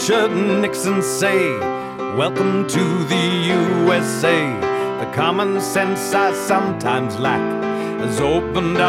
Richard Nixon say, welcome to the USA. The common sense I sometimes lack has opened